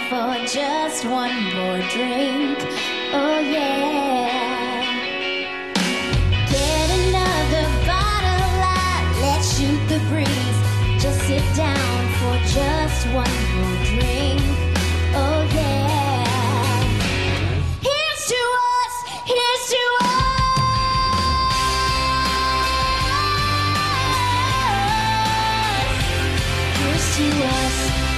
for just one more drink. Oh yeah. Get another bottle, let's shoot the breeze. Just sit down for just one more drink. Oh yeah. Here's to us, here's to us. Here's to us.